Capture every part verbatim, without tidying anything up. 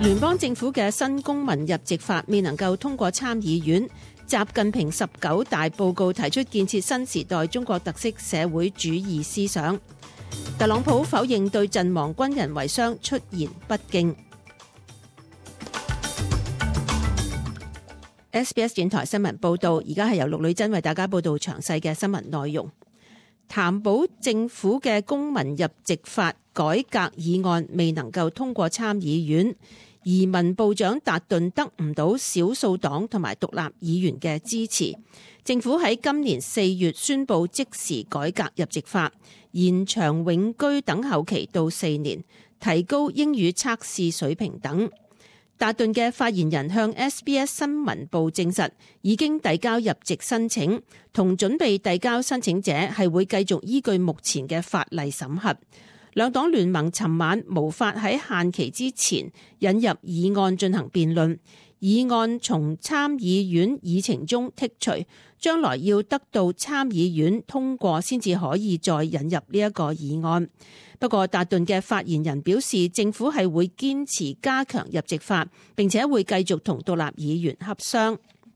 聯邦政府嘅新公民入籍法未能夠通過參議院。習近平十九大報告提出建設新時代中國特色社會主義思想。特朗普否認對陣亡軍人遺孀出言不敬。S B S 電台新聞報道，而家係由陸女珍為大家報道詳細嘅新聞內容。譚寶政府嘅公民入籍法改革議案未能夠通過參議院。移民部長達頓得唔到少數黨同埋獨立議員嘅支持，政府喺今年四月宣布即時改革入籍法，延長永居等候期到四年，提高英語測試水平等。達頓嘅發言人向 S B S 新聞部證實，已經遞交入籍申請，同準備遞交申請者係會繼續依據目前嘅法例審核。兩黨聯盟尋晚無法喺限期之前引入議案進行辯論，議案從參議院議程中剔除，將來要得到參議院通過先至可以再引入呢一個議案。不過達頓嘅發言人表示，政府係會堅持加強入籍法，並且會繼續同獨立議員協商。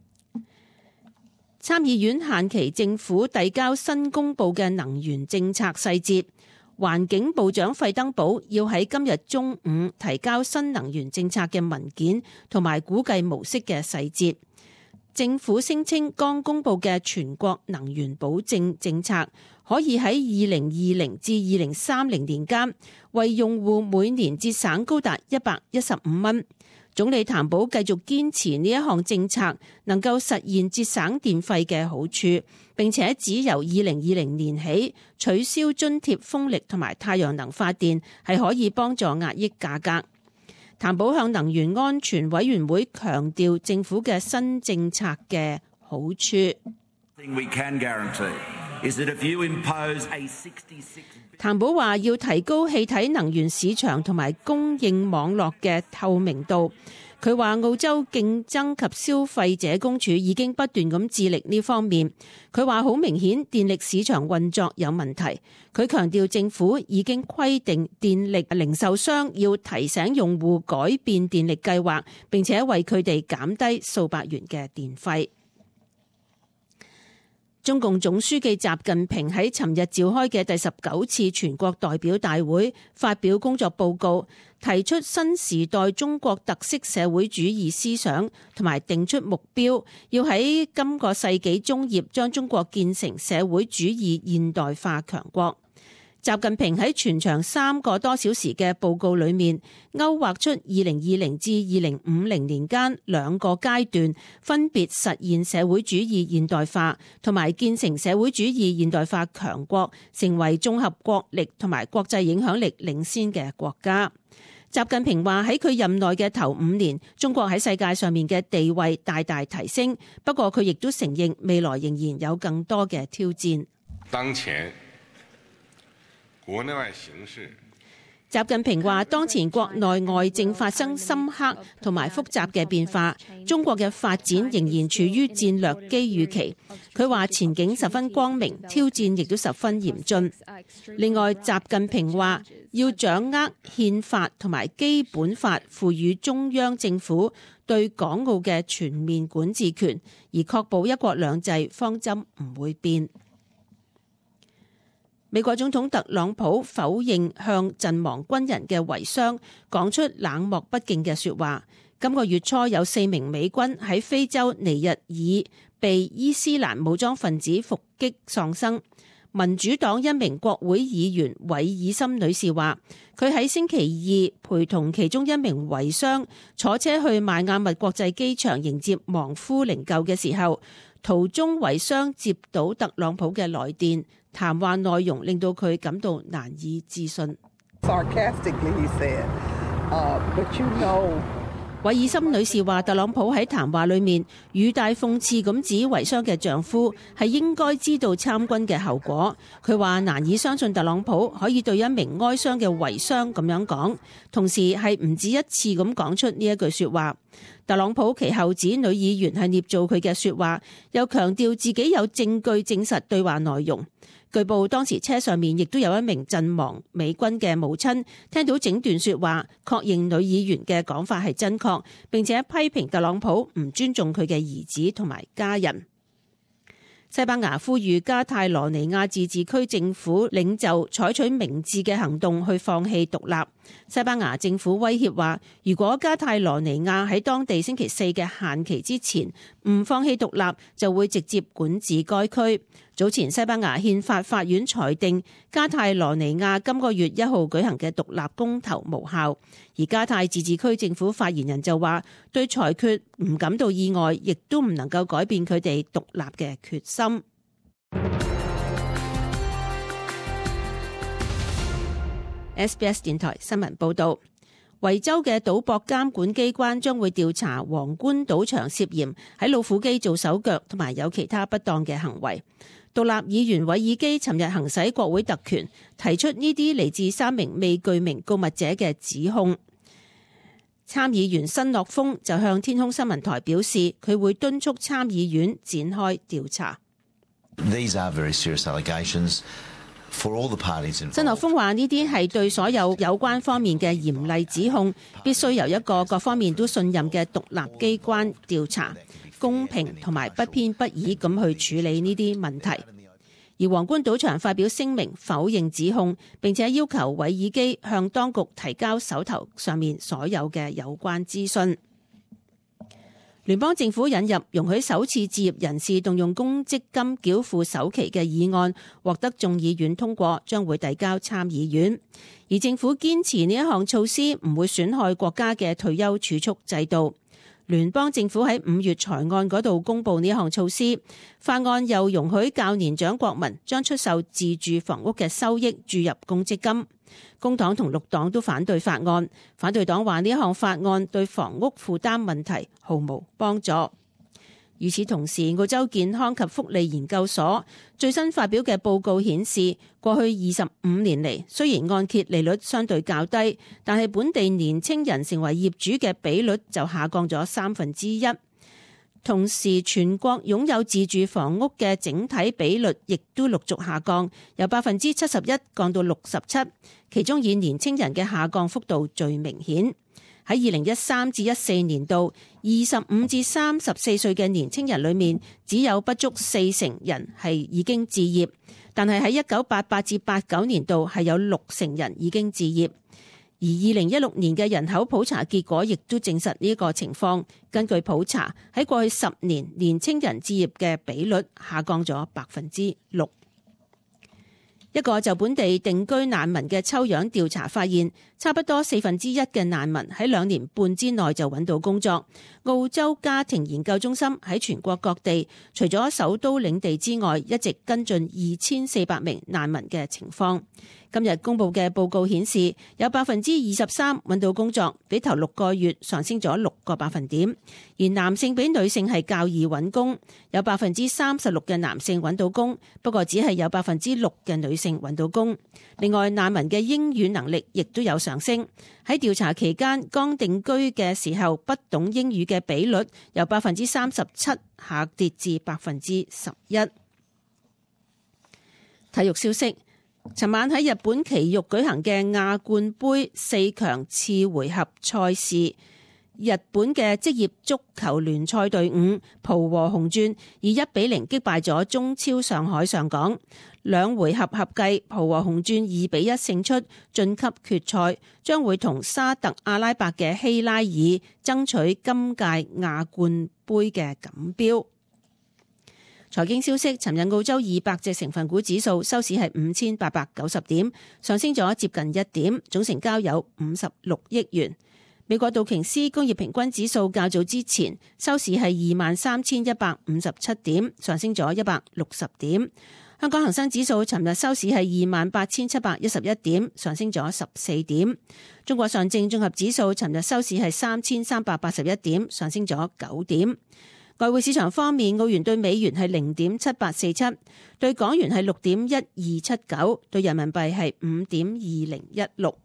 參議院限期政府遞交新公布嘅能源政策細節。環境部長費登堡要喺今日中午提交新能源政策嘅文件同埋估計模式嘅細節。政府聲稱剛公布嘅全國能源保證政策可以喺二零二零至二零三零年間為用戶每年節省高達一百一十五蚊。總理譚寶繼續堅持呢一項政策能夠實現節省電費嘅好處，並且只由二零二零年起取消津貼風力同埋太陽能發電，係可以幫助壓抑價格。譚寶向能源安全委員會強調政府嘅新政策嘅好處。譚寶話要提高氣體能源市場同埋供應網絡嘅透明度。佢話澳洲競爭及消費者公署已經不斷咁致力呢方面。佢話好明顯電力市場運作有問題。佢強調政府已經規定電力零售商要提醒用戶改變電力計劃，並且為佢哋減低數百元嘅電費。中共總書記習近平喺尋日召開嘅第十九次全國代表大會發表工作報告，提出新時代中國特色社會主義思想，同埋定出目標，要喺今個世紀中葉將中國建成社會主義現代化強國。習近平喺全長三個多小時嘅報告裏面，勾畫出二零二零至二零五零年間兩個階段，分別實現社會主義現代化同埋建成社會主義現代化強國，成為綜合國力同埋國際影響力領先嘅國家。習近平話喺佢任內嘅頭五年，中國喺世界上面嘅地位大大提升，不過佢亦都承認未來仍然有更多嘅挑戰。 當前國內外形勢， 習近平話當前國內外正發生深刻同埋複雜嘅變化，中國嘅發展仍然處於戰略機遇期。佢話前景十分光明，挑戰亦都十分嚴峻。另外，習近平話要掌握憲法同埋基本法賦予中央政府對港澳嘅全面管治權，而確保一國兩制方針唔會變。美國總統特朗普否認向陣亡軍人嘅遺孀講出冷漠不敬嘅說話。今個月初有四名美軍喺非洲尼日爾被伊斯蘭武裝分子伏擊喪生。民主黨一名國會議員韋爾森女士話，佢喺星期二陪同其中一名遺孀坐車去邁阿密國際機場迎接亡夫靈柩嘅時候，途中遺孀接到特朗普嘅來電，談話內容令到佢感到難以置信。韋爾森女士話，特朗普喺談話裏面語帶諷刺咁指遺孀嘅丈夫係應該知道參軍嘅後果。佢話難以相信特朗普可以對一名哀傷嘅遺孀咁樣講，同時係唔止一次咁講出呢一句說話。特朗普其後指女議員係捏造佢嘅說話，又強調自己有證據證實對話內容。 據報當時車上面亦都有一名陣亡美軍嘅母親，聽到整段說話，確認女議員嘅講法係真確，並且批評特朗普唔尊重佢嘅兒子同埋家人。西班牙呼籲加泰羅尼亞自治區政府領袖採取明智嘅行動去放棄獨立。西班牙政府威脅話，如果加泰羅尼亞喺當地星期四嘅限期之前唔放棄獨立，就會直接管治該區。早前西班牙憲法法院裁定加泰羅尼亞今個月一號舉行嘅獨立公投無效，而加泰自治區政府發言人就話對裁決唔感到意外，亦都唔能夠改變佢哋獨立嘅決心。S B S 電台新聞報道，維州嘅賭博監管機關將會調查皇冠賭場涉嫌喺老虎機做手腳同埋有其他不當嘅行為。獨立議員韋爾基尋日行使國會特權，提出呢啲嚟自三名未具名告密者嘅指控。參議員申諾峰就向天空新聞台表示，佢會敦促參議院展開調查。 These are very serious allegations for all the parties involved. 申諾峰話呢啲係對所有有關方面嘅嚴厲指控，必須由一個各方面都信任嘅獨立機關調查，公平同埋不偏不倚咁去處理呢啲問題。而皇冠賭場發表聲明否認指控，並且要求韋爾基向當局提交手頭上面所有嘅有關資訊。聯邦政府引入容許首次置業人士動用公積金繳付首期嘅議案，獲得眾議院通過，將會遞交參議院。而政府堅持呢一項措施唔會損害國家嘅退休儲蓄制度。聯邦政府喺五月財案嗰度公布呢一項措施，法案又容許較年長國民將出售自住房屋嘅收益注入公積金。工黨同綠黨都反對法案，反對黨話呢一項法案對房屋負擔問題毫無幫助。與此同時，澳洲健康及福利研究所最新發表嘅報告顯示，過去二十五年嚟，雖然按揭利率相對較低，但係本地年青人成為業主嘅比率就下降咗三分之一。同時，全國擁有自住房屋嘅整體比率亦都陸續下降，由百分之七十一降到六十七，其中以年青人嘅下降幅度最明顯。喺二零一三至一四年度，二十五至三十四歲嘅年青人裏面，只有不足四成人係已經置業，但係喺一九八八至八九年度係有六成人已經置業。而二零一六年嘅人口普查結果亦都證實呢個情況。根據普查，喺過去十年，年青人置業嘅比率下降咗百分之六。一個就本地定居難民嘅抽樣調查發現，差不多四分之一嘅難民喺兩年半之內就揾到工作。澳洲家庭研究中心喺全國各地，除咗首都領地之外，一直跟進二千四百名難民嘅情況。今日公布嘅報告顯示，有百分之二十三揾到工作，比頭六個月上升咗六個百分點。而男性比女性係較易揾工，有百分之三十六嘅男性揾到工，不過只係有百分之六嘅女性揾到工。另外，難民嘅英語能力亦都有上升。喺調查期間，剛定居嘅時候不懂英語嘅比率由百分之三十七下跌至百分之十一。體育消息。尋晚喺日本埼玉舉行嘅亞冠盃四強次回合賽事，日本嘅職業足球聯賽隊伍浦和紅鑽以一比零擊敗咗中超上海上港，兩回合合計浦和紅鑽二比一勝出晉級決賽，將會同沙特阿拉伯嘅希拉爾爭取今屆亞冠盃嘅錦標。財經消息，尋日澳洲二百隻成分股指數收市係五千八百九十點，上升咗接近一點，總成交有五十六億元。美國道瓊斯工業平均指數較早之前收市係二萬三千一百五十七點，上升咗一百六十點。香港恒生指數尋日收市係二萬八千七百一十一點，上升咗十四點。中國上證綜合指數尋日收市係三千三百八十一點，上升咗九點。外匯市場方面，澳元對美元係零點七八四七，對港元係六點一二七九，對人民幣係五點二零一六。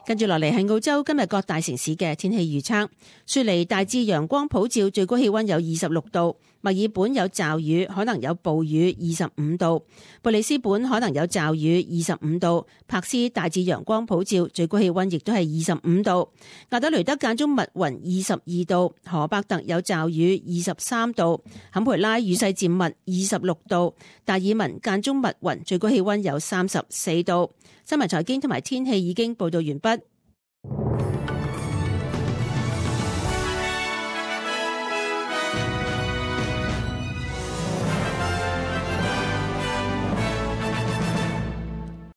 跟住落嚟係澳洲今日各大城市嘅天氣預測。雪梨大致陽光普照，最高氣溫有二十六度；墨爾本有驟雨，可能有暴雨，二十五度；布里斯本可能有驟雨，二十五度；柏斯大致陽光普照，最高氣溫亦都係二十五度；亞德雷德間中密雲，二十二度；荷伯特有驟雨，二十三度；坎培拉雨勢漸密，二十六度；達爾文間中密雲，最高氣溫有三十四度。新聞財經同埋天氣已經報道完畢。